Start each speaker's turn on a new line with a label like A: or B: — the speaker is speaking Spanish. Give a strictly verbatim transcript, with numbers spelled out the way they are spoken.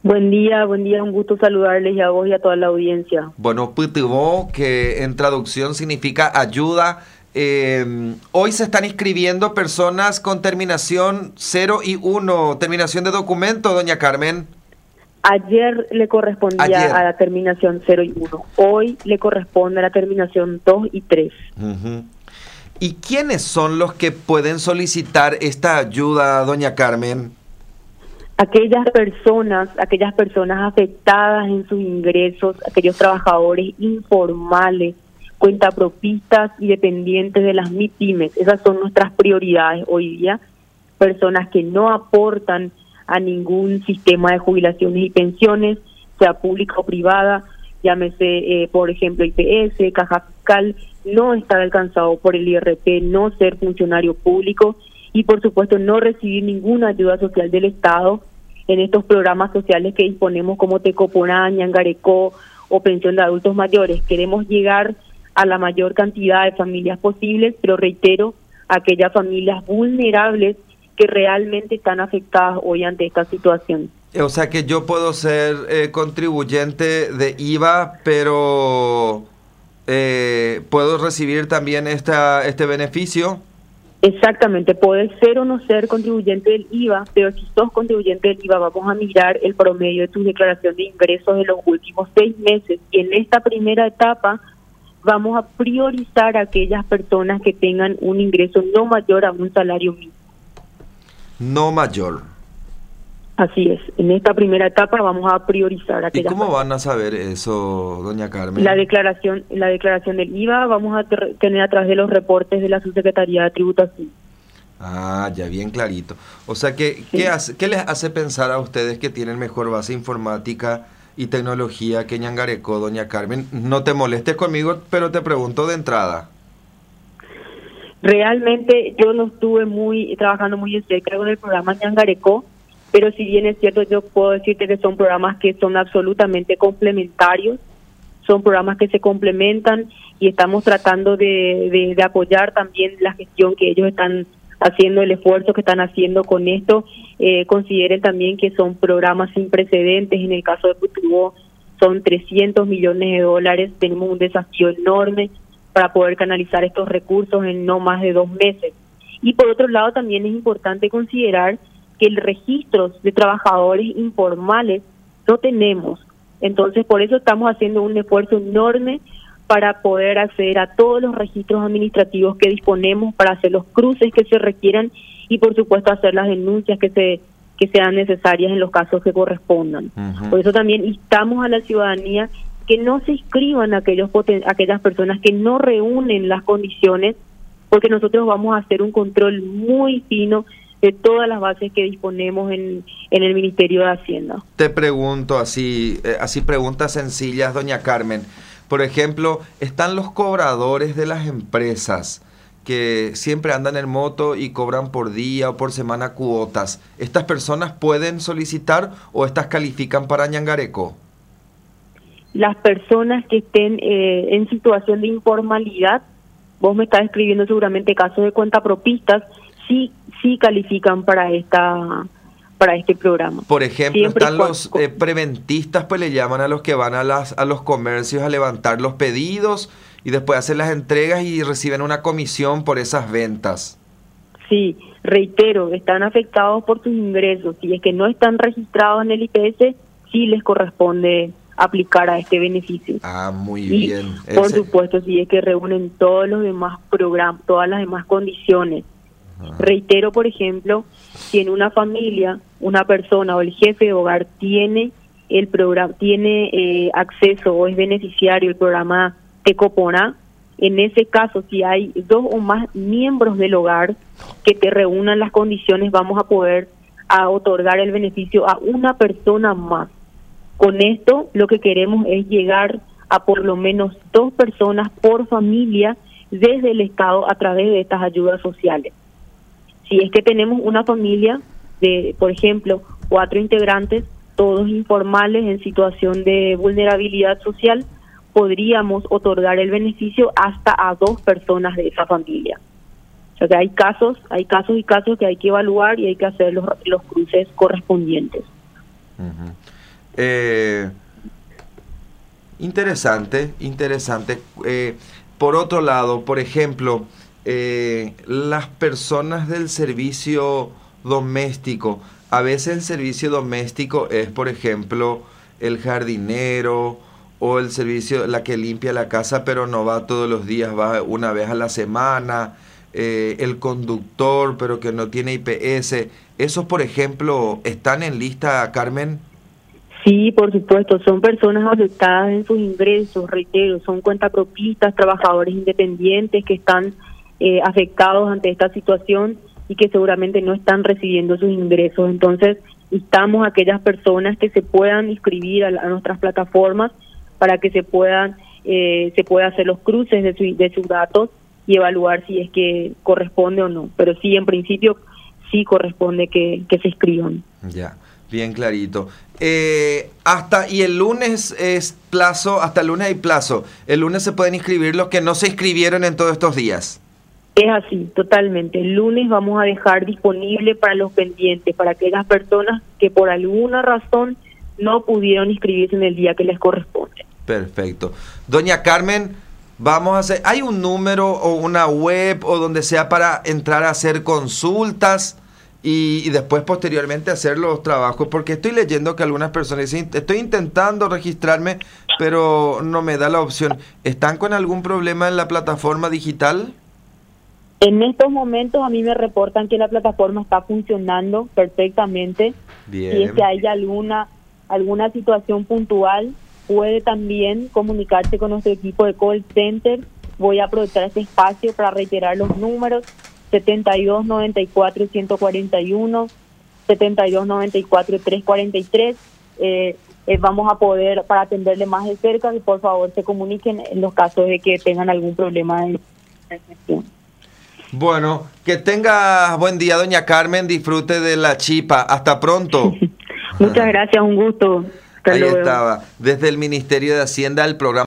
A: Buen día, buen día, un gusto saludarles y a vos y a toda la audiencia.
B: Bueno, Putibó, que en traducción significa ayuda. Eh, hoy se están inscribiendo personas con terminación cero y uno, terminación de documento, doña Carmen.
A: Ayer le correspondía
B: Ayer.
A: a la terminación cero y uno, hoy le corresponde a la terminación dos y tres.
B: Uh-huh. ¿Y quiénes son los que pueden solicitar esta ayuda, doña Carmen?
A: Aquellas personas, aquellas personas afectadas en sus ingresos, aquellos trabajadores informales, cuentapropistas y dependientes de las MIPYMES. Esas son nuestras prioridades hoy día. Personas que no aportan a ningún sistema de jubilaciones y pensiones, sea pública o privada, llámese, eh, por ejemplo, I P S, Caja Fiscal, no estar alcanzado por el I R P, no ser funcionario público y, por supuesto, no recibir ninguna ayuda social del Estado en estos programas sociales que disponemos como Tecoponá, Ñangarecó o Pensión de Adultos Mayores. Queremos llegar a la mayor cantidad de familias posibles, pero reitero, aquellas familias vulnerables que realmente están afectadas hoy ante esta situación.
B: O sea que yo puedo ser eh, contribuyente de I V A, pero eh, puedo recibir también esta, este beneficio.
A: Exactamente, puedes ser o no ser contribuyente del I V A, pero si sos contribuyente del I V A vamos a mirar el promedio de tu declaración de ingresos de los últimos seis meses y en esta primera etapa vamos a priorizar a aquellas personas que tengan un ingreso no mayor a un salario mínimo.
B: No mayor.
A: Así es, en esta primera etapa vamos a priorizar a aquellas.
B: ¿Y cómo
A: personas.
B: van a saber eso, doña Carmen?
A: La declaración, la declaración del I V A vamos a ter- tener a través de los reportes de la Subsecretaría de Tributación.
B: Ah, ya bien clarito. O sea, que,
A: Sí.
B: ¿qué, hace, ¿qué les hace pensar a ustedes que tienen mejor base informática y tecnología que Ñangarecó, doña Carmen? No te molestes conmigo, pero te pregunto de entrada.
A: Realmente yo no estuve muy trabajando muy en cerca con el programa Ñangarecó, pero si bien es cierto, yo puedo decirte que son programas que son absolutamente complementarios, son programas que se complementan y estamos tratando de, de, de apoyar también la gestión que ellos están haciendo, el esfuerzo que están haciendo con esto. Eh, consideren también que son programas sin precedentes. En el caso de Putibó son trescientos millones de dólares, tenemos un desafío enorme para poder canalizar estos recursos en no más de dos meses. Y por otro lado también es importante considerar que el registro de trabajadores informales no tenemos. Entonces, por eso estamos haciendo un esfuerzo enorme para poder acceder a todos los registros administrativos que disponemos, para hacer los cruces que se requieran y, por supuesto, hacer las denuncias que se que sean necesarias en los casos que correspondan. Uh-huh. Por eso también instamos a la ciudadanía que no se inscriban aquellos poten- aquellas personas que no reúnen las condiciones, porque nosotros vamos a hacer un control muy fino de todas las bases que disponemos en, en el Ministerio de Hacienda.
B: Te pregunto así, eh, así preguntas sencillas, doña Carmen. Por ejemplo, están los cobradores de las empresas que siempre andan en moto y cobran por día o por semana cuotas. ¿Estas personas pueden solicitar o estas califican para Ñangarecó?
A: Las personas que estén eh, en situación de informalidad, vos me estás escribiendo seguramente casos de cuentapropistas, sí sí califican para esta para este programa.
B: Por ejemplo,
A: Siempre
B: están
A: con,
B: los eh, preventistas, pues le llaman a los que van a las a los comercios a levantar los pedidos y después hacen las entregas y reciben una comisión por esas ventas.
A: Sí, reitero, están afectados por sus ingresos. Si es que no están registrados en el I P S, sí les corresponde aplicar a este beneficio.
B: Ah, muy
A: y,
B: bien.
A: Por
B: Ese...
A: supuesto, si es que reúnen todos los demás programas, todas las demás condiciones. Ah. Reitero, por ejemplo, si en una familia una persona o el jefe de hogar tiene el programa, tiene eh, acceso o es beneficiario del programa Tecoponá, en ese caso, si hay dos o más miembros del hogar que te reúnan las condiciones, vamos a poder a otorgar el beneficio a una persona más. Con esto, lo que queremos es llegar a por lo menos dos personas por familia desde el Estado a través de estas ayudas sociales. Si es que tenemos una familia de, por ejemplo, cuatro integrantes, todos informales en situación de vulnerabilidad social, podríamos otorgar el beneficio hasta a dos personas de esa familia. O sea que hay casos, hay casos y casos que hay que evaluar y hay que hacer los, los cruces correspondientes.
B: Uh-huh. eh, interesante, interesante. Eh, por otro lado, por ejemplo, eh, las personas del servicio doméstico, a veces el servicio doméstico es, por ejemplo, el jardinero o el servicio, la que limpia la casa, pero no va todos los días, va una vez a la semana, eh, el conductor, pero que no tiene I P S. ¿Esos, por ejemplo, están en lista, Carmen?
A: Sí, por supuesto, son personas afectadas en sus ingresos, reitero, son cuentapropistas, trabajadores independientes que están eh, afectados ante esta situación y que seguramente no están recibiendo sus ingresos. Entonces, instamos a aquellas personas que se puedan inscribir a, a nuestras plataformas para que se puedan eh, se pueda hacer los cruces de, su, de sus datos y evaluar si es que corresponde o no. Pero sí, en principio, sí corresponde que, que se inscriban.
B: Ya, bien clarito. Eh, hasta y el lunes es plazo, hasta el lunes hay plazo. El lunes se pueden inscribir los que no se inscribieron en todos estos días.
A: Es así, totalmente. El lunes vamos a dejar disponible para los pendientes, para aquellas personas que por alguna razón no pudieron inscribirse en el día que les corresponde.
B: Perfecto. Doña Carmen, vamos a hacer, ¿hay un número o una web o donde sea para entrar a hacer consultas y, y después posteriormente hacer los trabajos? Porque estoy leyendo que algunas personas dicen, estoy intentando registrarme, pero no me da la opción. ¿Están con algún problema en la plataforma digital?
A: En estos momentos a mí me reportan que la plataforma está funcionando perfectamente.
B: Bien.
A: Si es que hay alguna, alguna situación puntual, puede también comunicarse con nuestro equipo de call center. Voy a aprovechar este espacio para reiterar los números: setenta y dos, noventa y cuatro, ciento cuarenta y uno, setenta y dos, noventa y cuatro, trescientos cuarenta y tres. Eh, eh, vamos a poder, para atenderle más de cerca, que por favor se comuniquen en los casos de que tengan algún problema de gestión.
B: Bueno, que tenga buen día, doña Carmen, disfrute de la chipa. Hasta pronto.
A: Muchas gracias, un gusto. Hasta
B: Ahí
A: luego.
B: estaba, desde el Ministerio de Hacienda, el programa